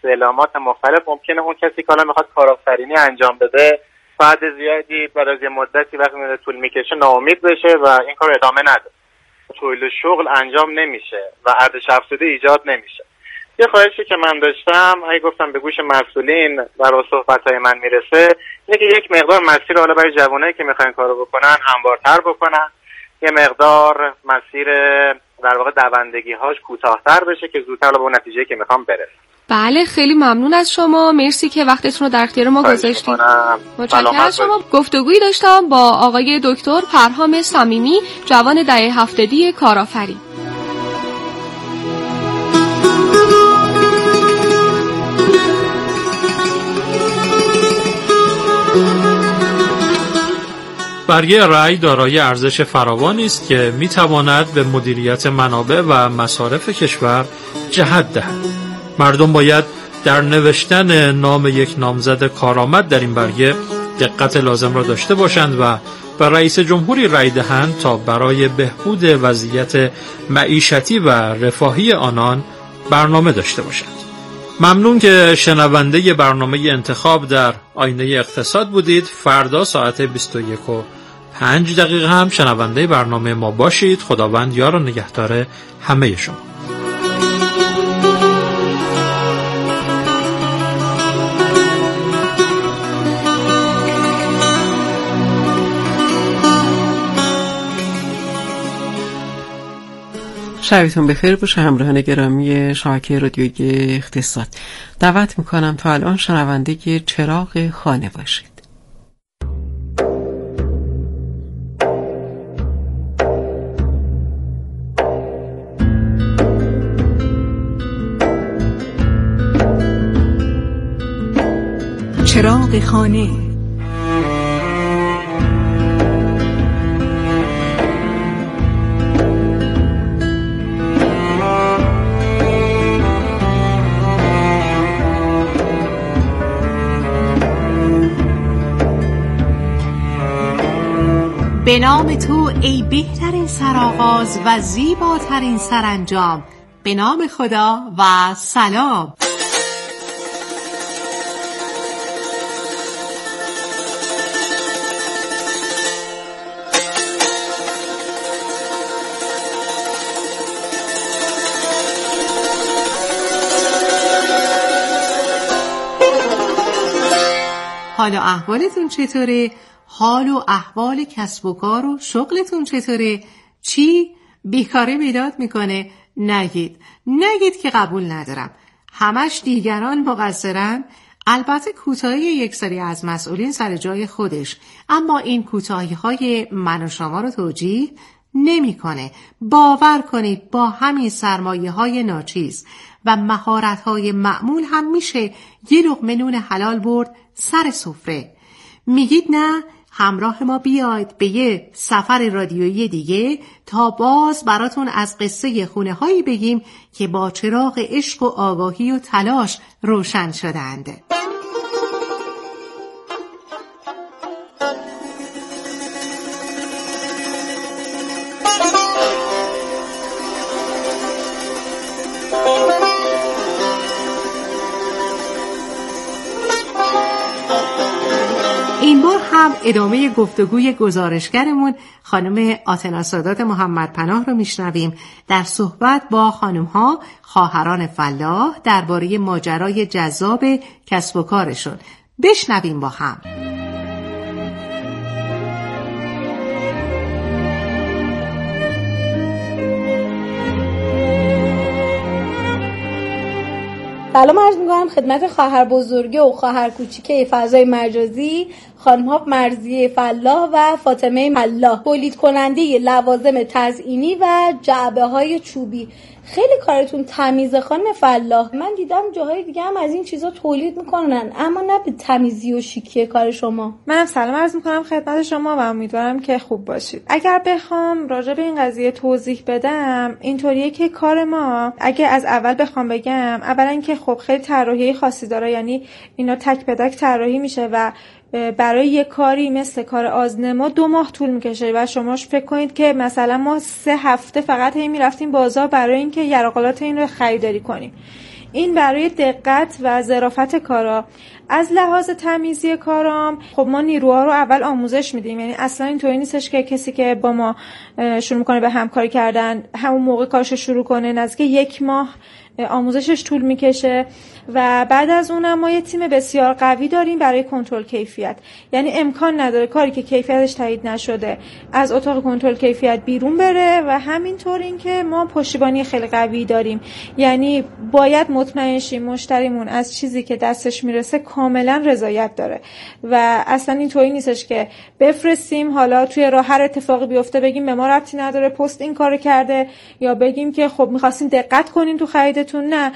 استعلامات مختلف ممکنه اون کسی که حالا میخواد کارآفرینی انجام بده بعد زیادی بعد از یه مدتی وقتی میره طول میکشه ناامید بشه و این کار ادامه نده، طول شغل انجام نمیشه و ارزش افزوده ایجاد نمیشه. یه خواهشی که من داشتم اگه گفتم به گوش مسئولین برای صحبت‌های من میرسه اینه که یک مقدار مسیر حالا برای جوانایی که میخوان کارو بکنن هموارتر بکنن، یه مقدار مسیر در واقع دوندگی‌هاش کوتاه‌تر بشه که زودتر به اون نتیجه‌ای که میخوام برسه. بله خیلی ممنون از شما، مرسی که وقتتون رو در اختیار ما گذاشتید. متشکرم از شما. گفتگویی داشتم با آقای دکتر پرهام صمیمی، جوان دهه 70 کارآفرین. برگه رأی دارای ارزش فراوانی است که میتواند به مدیریت منابع و مصارف کشور جهت دهد. مردم باید در نوشتن نام یک نامزد کارآمد در این برگه دقت لازم را داشته باشند و به رئیس جمهوری رأی دهند تا برای بهبود وضعیت معیشتی و رفاهی آنان برنامه داشته باشند. ممنون که شنونده برنامه انتخاب در آینه اقتصاد بودید. فردا ساعت 21:05 هم شنونده برنامه ما باشید. خداوند یار و نگهدار همه شما. شبتون بخیر باشه همراهان گرامی شبکه رادیویی اقتصاد. دعوت میکنم تا الان شنونده چراغ خانه باشید. چراغ خانه. به نام تو ای بهترین سرآغاز و زیباترین سرانجام، به نام خدا و سلام. حال و احوالتون چطوره؟ حال و احوال کسب و کار و شغلتون چطوره؟ چی؟ بیکاری بیداد میکنه؟ نگید که قبول ندارم. همش دیگران مقصرن؟ البته کوتاهی یک سری از مسئولین سر جای خودش، اما این کوتاهی های من و شما رو توجیه نمیکنه. باور کنید با همین سرمایه های ناچیز و مهارت های معمول هم میشه یه لقمه نون حلال برد سر سفره. میگید نه؟ همراه ما بیاید به یه سفر رادیویی دیگه تا باز براتون از قصه خونه هایی بگیم که با چراغ عشق و آگاهی و تلاش روشن شدند. این بار هم ادامه گفتگوی گزارشگرمون خانم آتنا سادات محمد پناه رو میشنویم در صحبت با خانم‌ها خواهران فلاح درباره ماجرای جذاب کسب و کارشون. بشنویم با هم. سلام عرض می‌کنم خدمت خواهر بزرگه و خواهر کوچیکه فضای مجازی، خانم‌ها مرضیه فلاح و فاطمه ملاح، تولید کننده لوازم تزئینی و جعبه‌های چوبی. خیلی کارتون تمیزه خانم فلاح. من دیدم جاهای دیگه هم از این چیزا تولید میکنن، اما نه به تمیزی و شیکی کار شما. منم سلام عرض میکنم خدمت شما و امیدوارم که خوب باشید. اگر بخوام راجع به این قضیه توضیح بدم، اینطوریه که کار ما اگه از اول بخوام بگم، اولا که خب خیلی طراحی خاصی داره، یعنی اینا تک به تک طراحی میشه و برای یک کاری مثل کار آزنما 2 ماه طول میکشه و شما فکر کنید که مثلا ما 3 هفته فقط میرفتیم بازار برای اینکه یراقلات این رو خریداری کنیم. این برای دقت و ظرافت کارا. از لحاظ تمیزی کارام خب ما نیروها رو اول آموزش میدیم، یعنی اصلا اینطوری نیستش که کسی که با ما شروع میکنه به همکاری کردن همون موقع کارش شروع کنه. نزدیک 1 ماه آموزشش طول میکشه و بعد از اونم ما یه تیم بسیار قوی داریم برای کنترل کیفیت. یعنی امکان نداره کاری که کیفیتش تایید نشده از اتاق کنترل کیفیت بیرون بره و همینطور این که ما پشتیبانی خیلی قوی داریم، یعنی باید مطمئن شیم مشتریمون از چیزی که دستش میرسه کاملا رضایت داره و اصلا اینطوری نیستش که بفرستیم حالا توی راه هر اتفاقی بیفته بگیم به ما ربطی نداره پست این کارو کرده، یا بگیم که خب می‌خواستیم دقت کنین تو خریدتون. نه،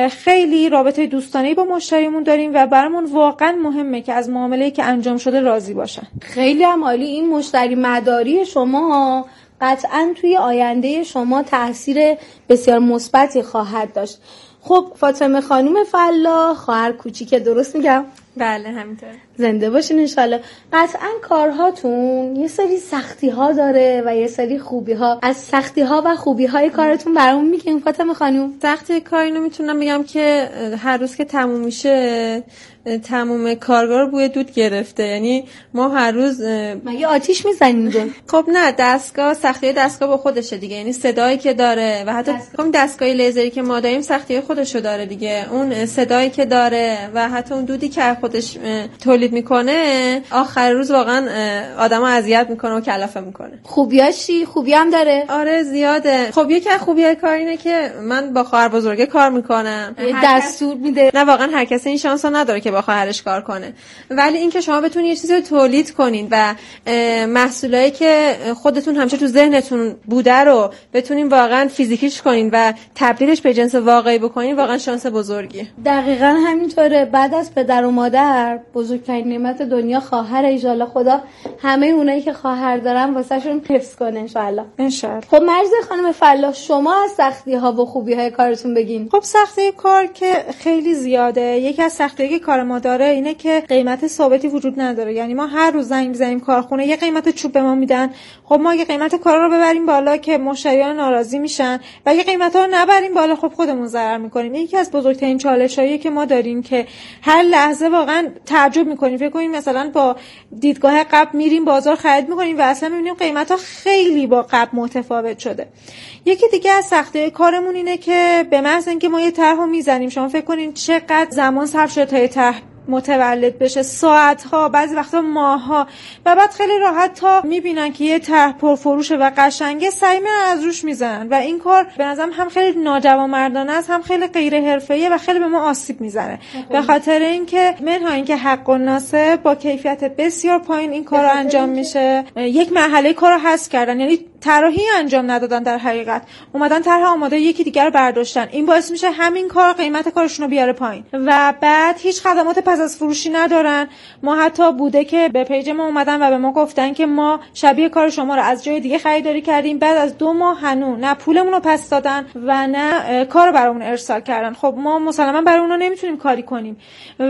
خیلی رابطه دوستانه‌ای با مشتریمون داریم و برامون واقعا مهمه که از معامله‌ای که انجام شده راضی باشن. خیلی هم عالی. این مشتری مداری شما قطعاً توی آینده شما تاثیر بسیار مثبتی خواهد داشت. خب فاطمه خانم فلاح، خواهر کوچیک، درست میگم؟ بله همینطور. زنده باشین انشالله. قطعاً کارهاتون یه سری سختی ها داره و یه سری خوبی ها. از سختی ها و خوبی های کارتون برامون میگین فاطمه خانم؟ سختی کار اینو میتونم بگم که هر روز که تموم میشه تموم کارگاه رو بوی دود گرفته. یعنی ما هر روز مگه آتیش میزنید؟ خب نه، دستگاه سختی دستگاه با خودشه دیگه، یعنی صدایی که داره و حتی اون دستگاه لیزری که ما داریم سختی خودشو داره دیگه، اون صدایی که داره و حتی اون دودی که خودش تولید میکنه آخر روز واقعا آدمو اذیت میکنه و کلافه میکنه. خوبیاش چی؟ خوبی هم داره؟ آره زیاده. خب یکی از خوبیای کار اینه که من با خواهر بزرگه کار میکنم، دستور میده. نه واقعا هر کسی این شانس رو نداره که با خواهرش کار کنه، ولی اینکه شما بتونید یه چیزی رو تولید کنین و محصولایی که خودتون همیشه تو ذهنتون بوده رو بتونین واقعا فیزیکیش کنین و تبدیلش به جنس واقعی بکنین، واقعا شانس بزرگیه. دقیقاً همینطوره. بعد از پدر و مادر بزرگترین نعمت دنیا خواهر. ان خدا همه اونایی که خواهر دارن واسهشون حفظ کنه ان شاء الله. خب مرزی خانم فلاح، شما از سختی ها و خوبی های کارتون بگین. خب سختی کار که خیلی زیاده. یکی از سختی‌هایی که کار ما داره اینه که قیمت ثابتی وجود نداره. یعنی ما هر روز زنگ می‌زنیم کارخونه یه قیمت چوب به ما میدن، خب ما یه قیمت کارا رو ببریم بالا که مشتریان ناراضی میشن و یه قیمتا رو نبریم بالا، خب خودمون ضرر می‌کنیم. این یکی از بزرگترین چالش‌هایی که ما داریم که هر لحظه واقعا تعجب می‌کنیم. فکر کنیم مثلا با دیدگاه قبل میریم بازار خرید می‌کنیم و اصلا می‌بینیم قیمتا خیلی با قبل متفاوت شده. یکی دیگه از سختی کارمون اینه که به محض اینکه ما یه طرحو میزنیم، شما فکر کنین چقدر زمان صرف شده تا یه طرح متولد بشه، ساعت‌ها، بعضی وقتا ماه‌ها، و بعد خیلی راحت تا میبینن که یه طرح پرفروشه و قشنگه سعی می‌کنن از روش میزنن و این کار به نظرم هم خیلی ناجوانمردانه است، هم خیلی غیر حرفه‌ایه و خیلی به ما آسیب میزنه. به خاطر اینکه منها اینکه حق الناس با کیفیت بسیار پایین این کارو انجام میشه، یک مرحله کارو حذف کردن، یعنی طراحی انجام ندادن، در حقیقت اومدن طرح آماده یکی دیگر رو برداشتن. این باعث میشه همین کار قیمت کارشون رو بیاره پایین و بعد هیچ خدمات پس از فروشی ندارن. ما حتی بوده که به پیج ما اومدن و به ما گفتن که ما شبیه کار شما رو از جای دیگه خریداری کردیم، بعد از 2 ماه هنوز نه پولمون رو پس دادن و نه کارو برامون ارسال کردن. خب ما مسلما برای اونا نمیتونیم کاری کنیم،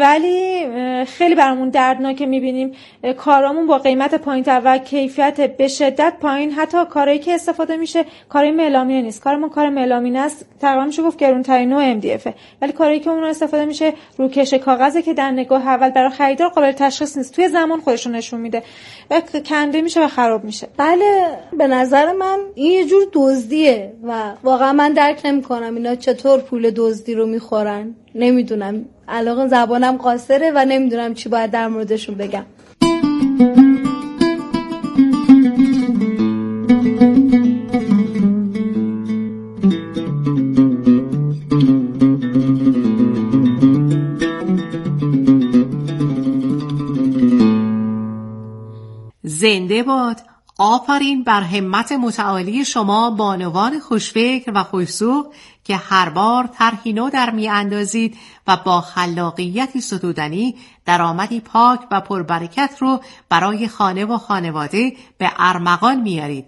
ولی خیلی برامون دردناکه میبینیم کارامون با قیمت پایین‌تر و کیفیت به شدت پایین، حتی کاری که استفاده میشه کاری ملامینه نیست. کارمون کار ملامینه است، تقریبا میشه گفت گرونترین نوع MDF، ولی کاری که اون استفاده میشه روکش کاغذه که در نگاه اول برای خریدار قابل تشخیص نیست، توی زمان خودشون نشون میده و کنده میشه و خراب میشه. بله، به نظر من این یه جور دزدیه و واقعا من درک نمیکنم اینا چطور پول دزدی رو میخورن. نمیدونم، علاقه زبانم قاصره و نمیدونم چی باید در موردشون بگم. زنده باد. آفرین بر همت متعالی شما بانوان خوشفکر و خوش‌ذوق که هر بار طرحی نو در میاندازید و با خلاقیتی ستودنی درآمدی پاک و پربرکت رو برای خانه و خانواده به ارمغان میارید.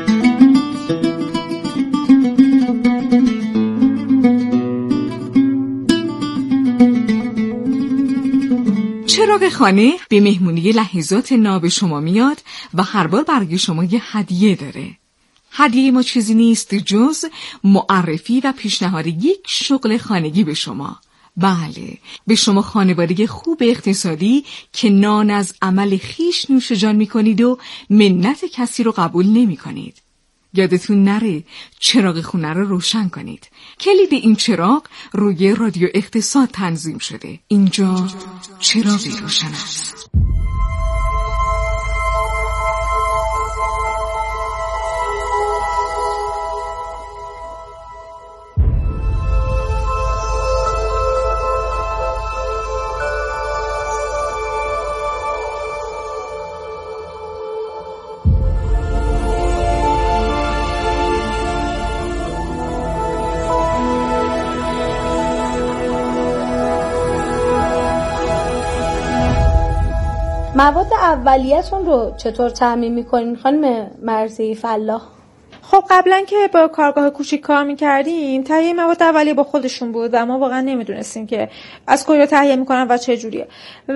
چراغ خانه به مهمونی لحظات ناب شما میاد و هر بار برای شما یه هدیه داره. هدیه ما چیزی نیست جز معرفی و پیشنهاد یک شغل خانگی به شما. بله، به شما خانواده خوب اقتصادی که نان از عمل خیش نوش جان می کنید و منت کسی رو قبول نمی کنید. یادتون نره چراغ خونه رو روشن کنید. کلید این چراغ روی رادیو اقتصاد تنظیم شده. اینجا چراغی روشن است. مواد اولیه‌تون رو چطور تامین می‌کنین خانم مرضی فلاح؟ خب قبلا که با کارگاه کوچیک کار می‌کردیم تهیه مواد اولیه با خودشون بود و ما واقعا نمیدونستیم که از کجا تهیه می‌کنن و چه جوریه،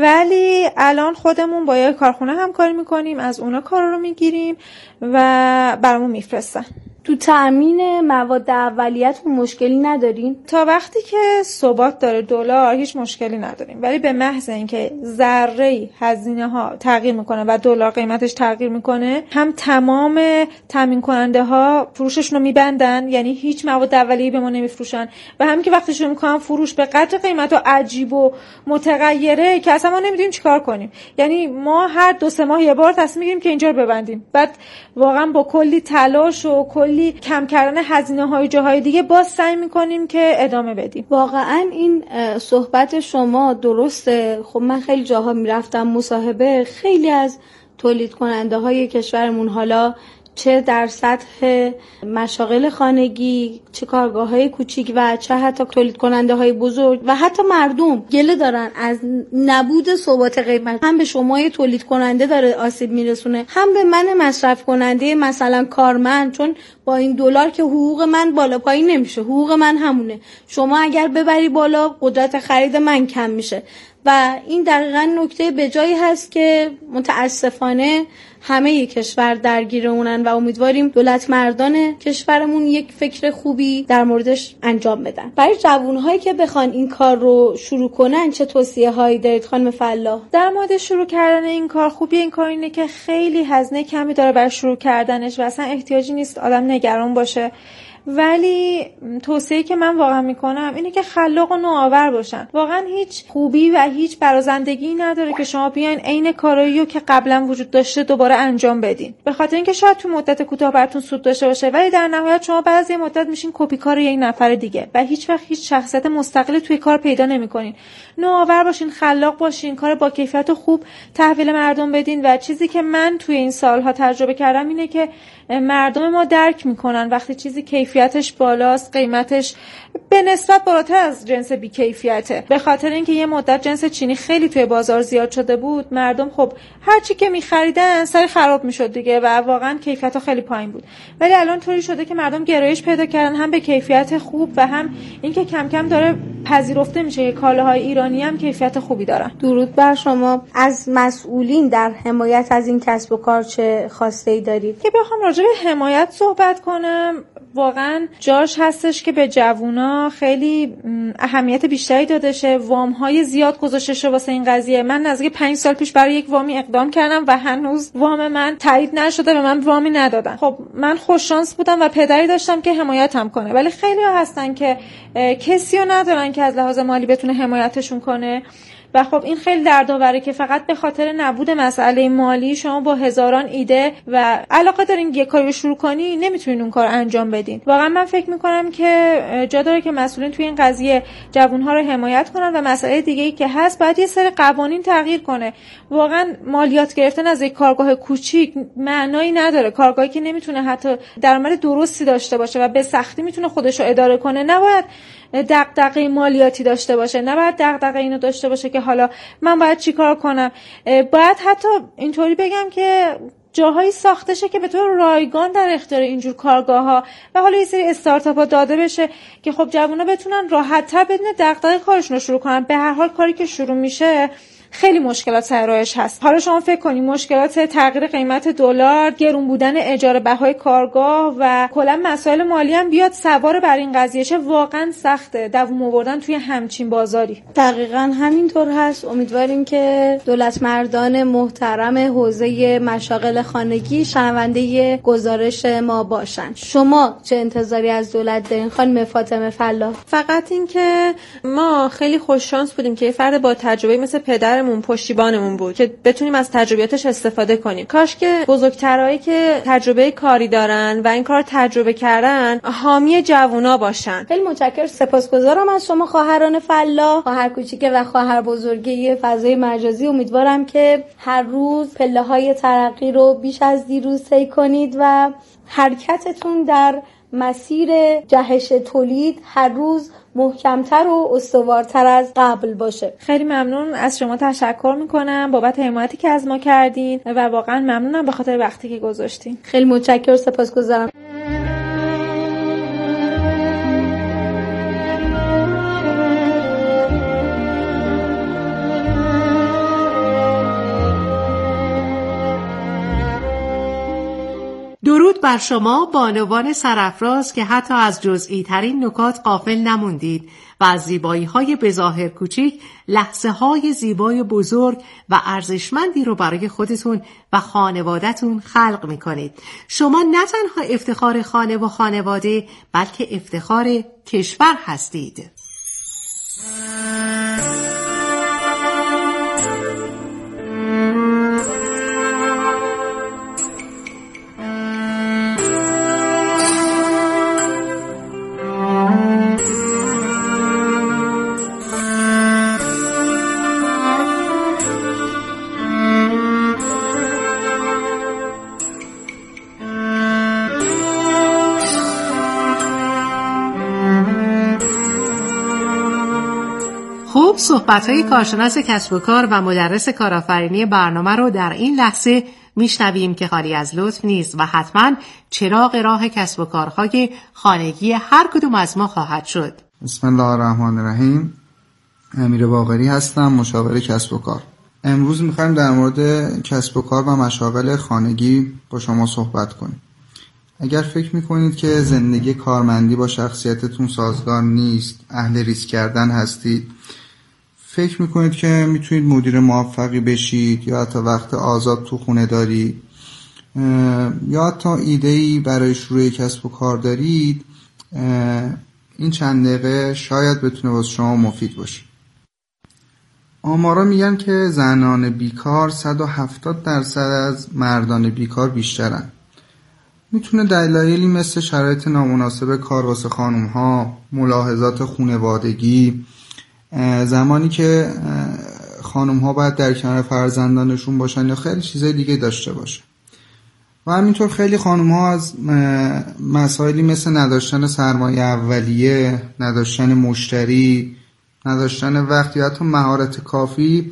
ولی الان خودمون با یه کارخونه همکاری می‌کنیم، از اونا کارا رو می‌گیریم و برامون میفرستن. تو تامین مواد اولیه‌تون مشکلی ندارین؟ تا وقتی که ثبات داره دلار هیچ مشکلی نداریم، ولی به محض اینکه ذره‌ای هزینه‌ها تغییر میکنه و دلار قیمتش تغییر میکنه، هم تمام تامین کننده ها فروششون رو میبندن، یعنی هیچ مواد اولیه‌ای به ما نمیفروشن، و همین که وقتی شروع میکنن فروش به قدر قیمت عجیب و متغیره که اصلا ما نمیدونیم چیکار کنیم. یعنی ما هر 2-3 ماه یه بار تصمیم میگیریم که اینجا رو ببندیم، بعد واقعا با کلی تلاش و کلی کم کردن هزینه‌های جاهای دیگه باز سعی می‌کنیم که ادامه بدیم. واقعا این صحبت شما درسته. خب من خیلی جاها میرفتم مصاحبه، خیلی از تولید کننده های کشورمون، حالا چه در سطح مشاغل خانگی، چه کارگاه‌های کوچیک و چه حتی تولید کننده‌های بزرگ و حتی مردم گله دارن از نبود ثبات قیمت. هم به شما تولید کننده داره آسیب میرسونه، هم به من مصرف کننده مثلا کارمند، چون با این دلار که حقوق من بالا پایین نمیشه، حقوق من همونه. شما اگر ببری بالا قدرت خرید من کم میشه و این دقیقاً نکته به جایی هست که متاسفانه همه کشور درگیر اونن و امیدواریم دولت مردان کشورمون یک فکر خوبی در موردش انجام بدن. برای جوانهایی که بخوان این کار رو شروع کنن چه توصیه هایی دارید خانم فلاح؟ در مورد شروع کردن این کار، خوبی این کار اینه که خیلی هزینه کمی داره برای شروع کردنش و اصلا احتیاجی نیست آدم نگران باشه، ولی توصیه‌ای که من واقعا میکنم اینه که خلاق و نوآور باشن. واقعا هیچ خوبی و هیچ برازندگی نداره که شما بیاین عین کارایی رو که قبلا وجود داشته دوباره انجام بدین، به خاطر اینکه شاید تو مدت کوتاه براتون سود داشته باشه، ولی در نهایت شما بعد از یه مدت میشین کپی کار یک نفر دیگه و هیچ وقت هیچ شخصیت مستقلی توی کار پیدا نمیکنین. نوآور باشین، خلاق باشین، کار با کیفیت و خوب تحویل مردم بدین و چیزی که من توی این سالها تجربه کردم اینه که مردم ما درک میکنن وقتی چیزی کیفیتش بالاست قیمتش به نسبت بالاتر از جنس بی کیفیته. به خاطر اینکه یه مدت جنس چینی خیلی توی بازار زیاد شده بود، مردم خب هر چی که می‌خریدن سری خراب میشد دیگه و واقعا کیفیت‌ها خیلی پایین بود. ولی الان طوری شده که مردم گرایش پیدا کردن هم به کیفیت خوب و هم اینکه کم کم داره پذیرفته میشه که کالاهای ایرانی هم کیفیت خوبی دارن. درود بر شما. از مسئولین در حمایت از این کسب و کار چه خواسته‌ای دارید؟ که بخوام راجع به حمایت صحبت کنم، واقعا جاش هستش که به جوونا خیلی اهمیت بیشتری داده شه، وام‌های زیاد گذاشته شه واسه این قضیه. من نزدیک 5 سال پیش برای یک وامی اقدام کردم و هنوز وام من تایید نشده، به من وامی ندادن. خب من خوش شانس بودم و پدری داشتم که حمایتم کنه، ولی خیلی‌ها هستن که کسی رو ندارن که از لحاظ مالی بتونه حمایتشون کنه و خب این خیلی دردآوره که فقط به خاطر نبود مسئله مالی شما با هزاران ایده و علاقه دارین یه کاری رو شروع کنی نمیتونین اون کار انجام بدین. واقعا من فکر میکنم که جا داره که مسئولین توی این قضیه جوانها رو حمایت کنن و مسئله دیگه‌ای که هست باید یه سری قوانین تغییر کنه. واقعا مالیات گرفتن از یک کارگاه کوچیک معنایی نداره. کارگاهی که نمیتونه حتی درآمد درستی داشته باشه و به سختی میتونه خودش رو اداره کنه نباید دغدغه مالیاتی داشته باشه، نباید دغدغه اینو داشته باشه که حالا من باید چیکار کنم. باید حتی اینطوری بگم که جاهایی ساخته شه که به طور رایگان در اختیار اینجور کارگاه‌ها و حالا یه سری استارتاپ‌ها داده بشه که خب جوونا بتونن راحت‌تر بدون دغدغه کارشون رو شروع کنن. به هر حال کاری که شروع میشه خیلی مشکلات سر راهش هست. حالا شما فکر کنید مشکلات تغییر قیمت دلار، گرون بودن اجاره بهای کارگاه و کلا مسائل مالی هم بیاد سوار بر این قضیه شه، واقعا سخته دووم آوردن توی همچین بازاری. دقیقاً همینطور هست. امیدواریم که دولت مردان محترم حوزه مشاغل خانگی شنونده گزارش ما باشن. شما چه انتظاری از دولت دارین خانم فاطمه فلاح؟ فقط این که ما خیلی خوش شانس بودیم که یه فرد با تجربه مثل پدرمون پشتیبانمون بود که بتونیم از تجربیاتش استفاده کنیم. کاش که بزرگترایی که تجربه کاری دارن و این کار تجربه کردن حامی جوونا باشن. خیلی متشکرم، سپاسگزارم از شما خواهران فلاح، خواهر کوچیک و خواهر بزرگی فضای مجازی. امیدوارم که هر روز پله‌های ترقی رو بیش از دیروز طی کنید و حرکتتون در مسیر جهش تولید هر روز محکمتر و استوارتر از قبل باشه. خیلی ممنون از شما، تشکر میکنم بابت حمایتی که از ما کردین و واقعا ممنونم به خاطر وقتی که گذاشتین. خیلی متشکرم، سپاسگزارم. درود بر شما بانوان سرافراز که حتی از جزئی ترین نکات غافل نموندید و از زیبایی های بظاهر کوچیک لحظه های زیبای بزرگ و ارزشمندی رو برای خودتون و خانواده‌تون خلق میکنید. شما نه تنها افتخار خانه و خانواده بلکه افتخار کشور هستید. صحبت‌های کارشناس کسب و کار و مدرس کارآفرینی برنامه رو در این لحظه میشنویم که خالی از لطف نیست و حتما چراغ راه کسب و کارهای خانگی هر کدوم از ما خواهد شد. بسم الله الرحمن الرحیم. امیر باقری هستم، مشاور کسب و کار. امروز می‌خوایم در مورد کسب و کار و مشاغل خانگی با شما صحبت کنیم. اگر فکر میکنید که زندگی کارمندی با شخصیتتون سازگار نیست، اهل ریسک کردن هستید، فکر میکنید که میتونید مدیر موفقی بشید یا حتی وقت آزاد تو خونه دارید یا حتی ایده‌ای برای شروع کسب و کار دارید، این چند دقیقه شاید بتونه واسه شما مفید باشه. آمارا میگن که زنان بیکار 170% از مردان بیکار بیشترن. میتونه دلایلی مثل شرایط نامناسب کار واسه خانوم‌ها، ملاحظات خانوادگی، زمانی که خانوم‌ها باید در کنار فرزندانشون باشن یا خیلی چیزای دیگه داشته باشه. و همینطور خیلی خانوم‌ها از مسائلی مثل نداشتن سرمایه اولیه، نداشتن مشتری، نداشتن وقت یا حتی مهارت کافی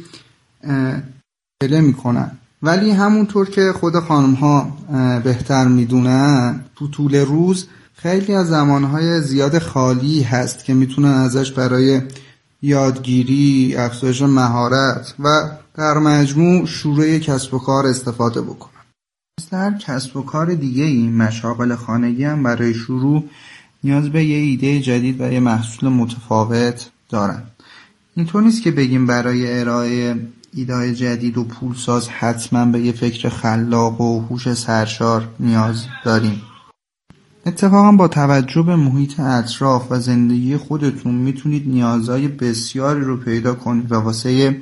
گله میکنن. ولی همونطور که خود خانم‌ها بهتر میدونن، تو طول روز خیلی از زمانهای زیاد خالی هست که میتونن ازش برای یادگیری، افزایش مهارت و در مجموع شروع کسب و کار استفاده بکنن. مثل هر کسب و کار دیگه‌ای، مشاغل خانگی هم برای شروع نیاز به یه ایده جدید و یه محصول متفاوت دارن. اینطور نیست که بگیم برای ارائه ایده جدید و پولساز حتما به یه فکر خلاق و هوش سرشار نیاز داریم. اتفاقا با توجه به محیط اطراف و زندگی خودتون میتونید نیازهای بسیاری رو پیدا کنید و واسه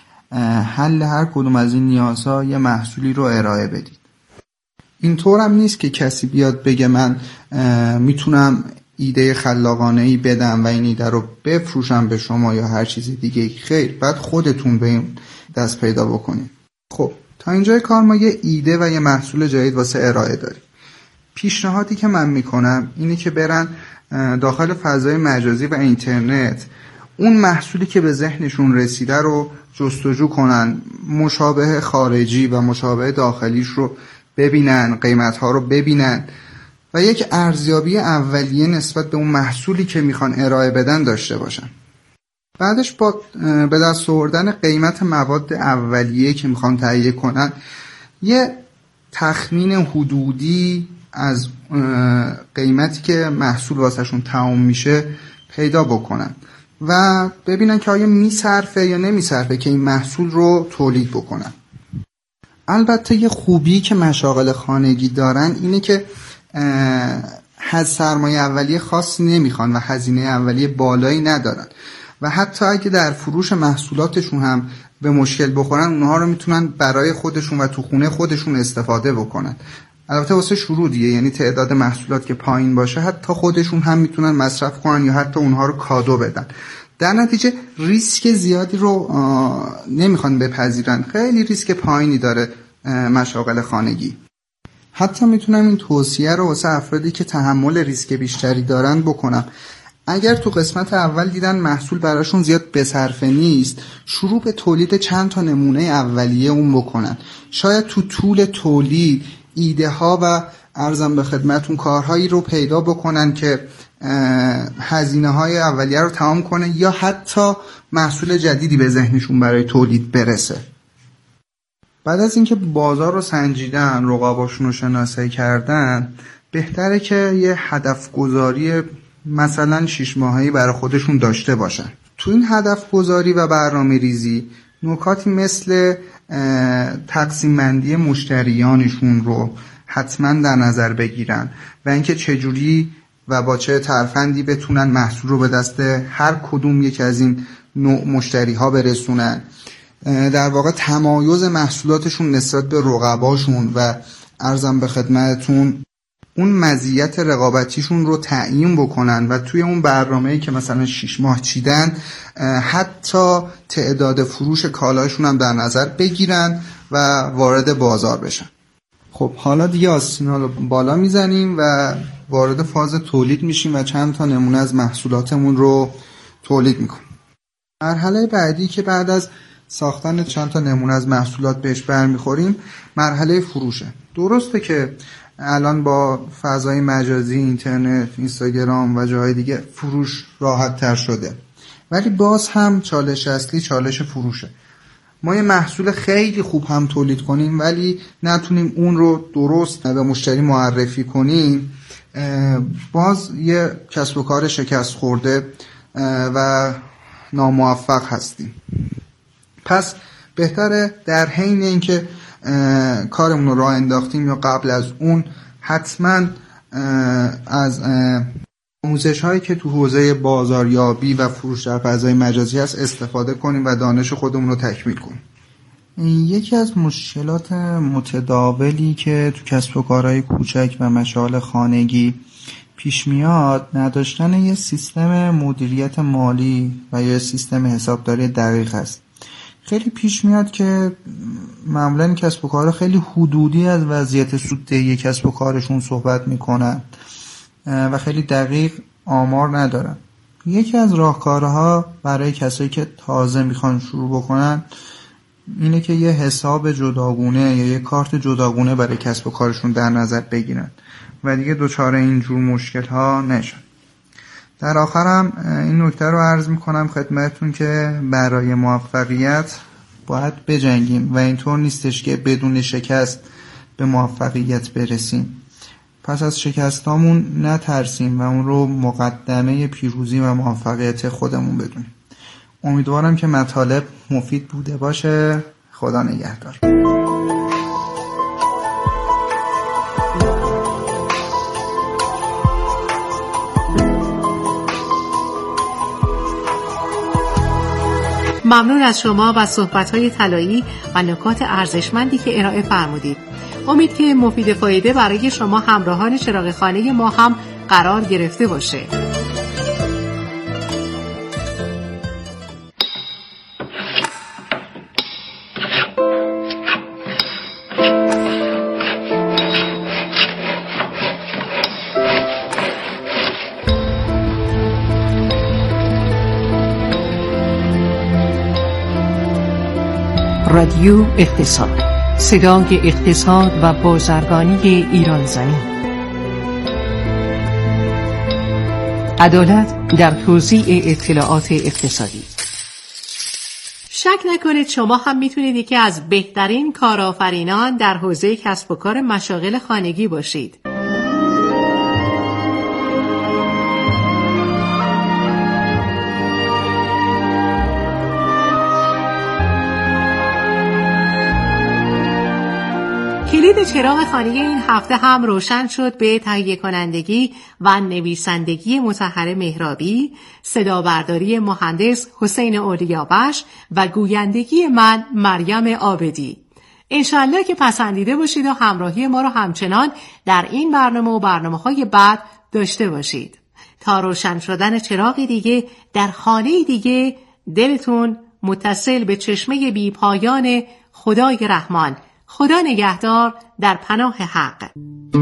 حل هر کدوم از این نیازها یه محصولی رو ارائه بدید. اینطور هم نیست که کسی بیاد بگه من میتونم ایده خلاقانه‌ای بدم و این ایده رو بفروشم به شما یا هر چیز دیگه. خیر، بعد خودتون به این دست پیدا بکنید. خب تا اینجای کار ما یه ایده و یه محصول جدید واسه ارائه داریم. پیشنهادی که من میکنم اینه که برن داخل فضای مجازی و اینترنت اون محصولی که به ذهنشون رسیده رو جستجو کنن، مشابه خارجی و مشابه داخلیش رو ببینن، قیمت‌ها رو ببینن و یک ارزیابی اولیه نسبت به اون محصولی که میخوان ارائه بدن داشته باشن. بعدش با به دست آوردن قیمت مواد اولیه که میخوان تهیه کنن یه تخمین حدودی از قیمتی که محصول واسهشون تمام میشه پیدا بکنن و ببینن که آیا میصرفه یا نمیصرفه که این محصول رو تولید بکنن. البته یه خوبی که مشاغل خانگی دارن اینه که سرمایه اولیه خاص نمیخوان و هزینه اولیه بالایی ندارن و حتی اگه در فروش محصولاتشون هم به مشکل بخورن اونها رو میتونن برای خودشون و تو خونه خودشون استفاده بکنن. البته واسه شروع دیگه، یعنی تعداد محصولات که پایین باشه حتی خودشون هم میتونن مصرف کنن یا حتی اونها رو کادو بدن. در نتیجه ریسک زیادی رو نمیخوان بپذیرن، خیلی ریسک پایینی داره مشاغل خانگی. حتی میتونم این توصیه رو واسه افرادی که تحمل ریسک بیشتری دارن بکنم. اگر تو قسمت اول دیدن محصول براشون زیاد بصرفه نیست، شروع به تولید چند تا نمونه اولیه اون بکنن. شاید تو طول تولید ایده ها و عرضم به خدمتون کارهایی رو پیدا بکنن که هزینه های اولیه رو تمام کنه یا حتی محصول جدیدی به ذهنشون برای تولید برسه. بعد از اینکه بازار رو سنجیدن، رقباشون رو شناسایی کردن، بهتره که یه هدف گذاری مثلا 6 ماهه‌ای برای خودشون داشته باشن. تو این هدف گذاری و برنامه ریزی نکاتی مثل تقسیم بندی مشتریانشون رو حتما در نظر بگیرن و اینکه چجوری و با چه ترفندی بتونن محصول رو به دست هر کدوم یک از این نوع مشتری ها برسونن. در واقع تمایز محصولاتشون نسبت به رقباشون و عرضم به خدمتتون اون مزیت رقابتیشون رو تعیین بکنن و توی اون برنامه‌ای که مثلا 6 ماه چیدن حتی تعداد فروش کالاشون هم در نظر بگیرن و وارد بازار بشن. خب حالا دیگه آستینا رو بالا میزنیم و وارد فاز تولید میشیم و چند تا نمونه از محصولاتمون رو تولید میکنیم. مرحله بعدی که بعد از ساختن چند تا نمونه از محصولات بهش برمیخوریم مرحله فروشه. درسته که الان با فضای مجازی، اینترنت، اینستاگرام و جاهای دیگه فروش راحت تر شده، ولی باز هم چالش اصلی چالش فروشه. ما یه محصول خیلی خوب هم تولید کنیم ولی نتونیم اون رو درست به مشتری معرفی کنیم، باز یه کسب و کار شکست خورده و ناموفق هستیم. پس بهتره در حین اینکه کارمون رو راه انداختیم یا قبل از اون حتما از آموزش هایی که تو حوزه بازاریابی و فروش در فضای مجازی هست استفاده کنیم و دانش خودمون رو تکمیل کنیم. یکی از مشکلات متداولی که تو کسب و کارهای کوچک و مشاغل خانگی پیش میاد نداشتن یه سیستم مدیریت مالی و یا سیستم حسابداری دقیق است. خیلی پیش میاد که معمولا کسب و کارها خیلی حدودی از وضعیت سوددهی کسب و کارشون صحبت میکنن و خیلی دقیق آمار ندارن. یکی از راهکارها برای کسایی که تازه میخوان شروع بکنن اینه که یه حساب جداگونه یا یه کارت جداگونه برای کسب و کارشون در نظر بگیرن و دیگه دچار اینجور مشکل ها نشن. در آخرم این نکته رو عرض میکنم خدمتتون که برای موفقیت باید بجنگیم و اینطور نیستش که بدون شکست به موفقیت برسیم. پس از شکستامون نترسیم و اون رو مقدمه پیروزی و موفقیت خودمون بدونیم. امیدوارم که مطالب مفید بوده باشه. خدا نگهدار. ممنون از شما و صحبت‌های طلایی و نکات ارزشمندی که ارائه فرمودید. امید که مفید فایده برای شما همراهان چراغ خانه ما هم قرار گرفته باشه. رادیو اقتصاد، صدای اقتصاد و بازرگانی ایران زمین. عدالت در توزیع اطلاعات اقتصادی. شک نکنید شما هم میتونید یکی از بهترین کارآفرینان در حوزه کسب و کار مشاغل خانگی باشید. کلید چراغ خانگی این هفته هم روشن شد به تهیه کنندگی و نویسندگی مطهر مهرابی، صدابرداری مهندس حسین اولیابخش و گویندگی من مریم عابدی. انشالله که پسندیده باشید و همراهی ما رو همچنان در این برنامه و برنامه‌های بعد داشته باشید. تا روشن شدن چراغی دیگه در خانه دیگه، دلتون متصل به چشمه بی پایان خدای رحمان. خدا نگهدار در پناه حق.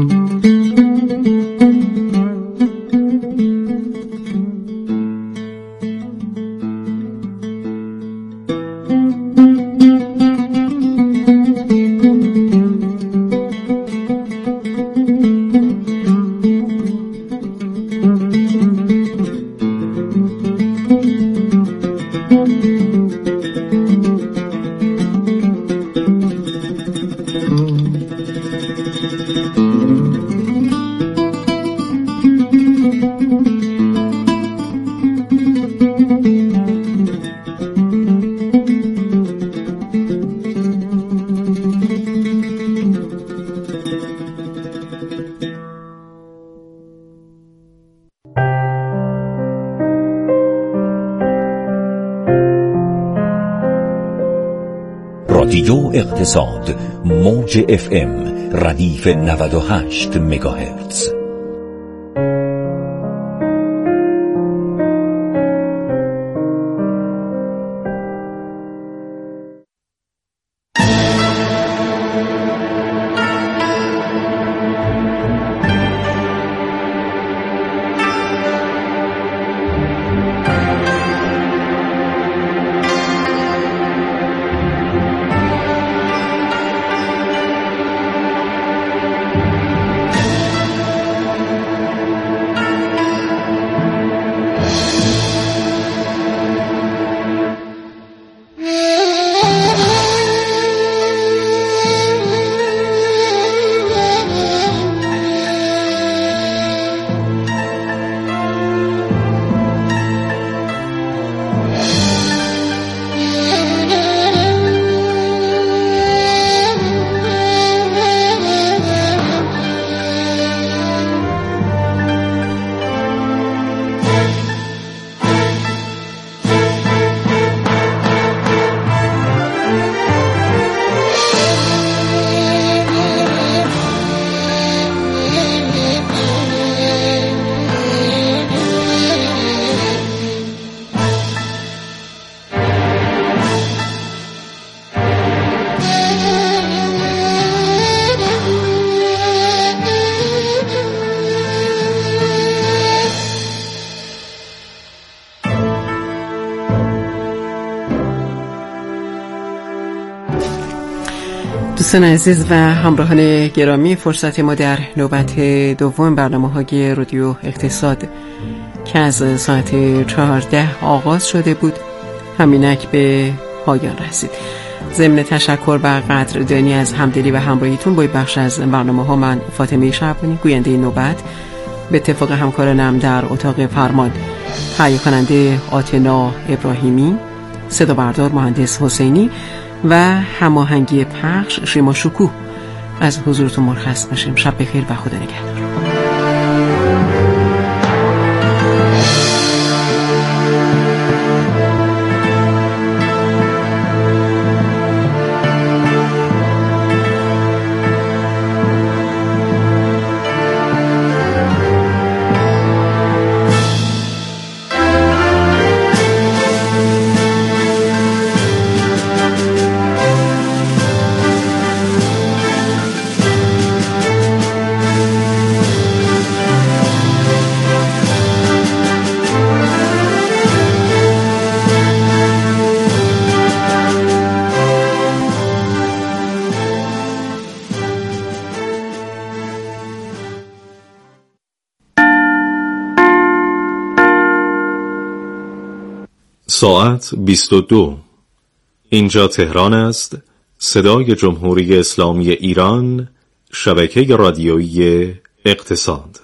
رادیو اقتصاد، موج FM ردیف 98 مگاهرتز. دوستان عزیز و همراهان گرامی، فرصت ما در نوبت دوم برنامه‌های رادیو اقتصاد که از ساعت 14 آغاز شده بود همینک به پایان رسید. ضمن تشکر و قدردانی از همدلی و همراهیتون با بخش از برنامه‌ها، من فاطمه شعبانی گوینده نوبت به اتفاق همکارانم در اتاق فرمان، تهیه کننده آتنا ابراهیمی، صدا بردار مهندس حسینی و هماهنگی پخش شیما شکوه، از حضورتون مرخص باشیم. شب بخیر و خدا نگهدار. ساعت 22 اینجا تهران است، صدای جمهوری اسلامی ایران، شبکه رادیویی اقتصاد.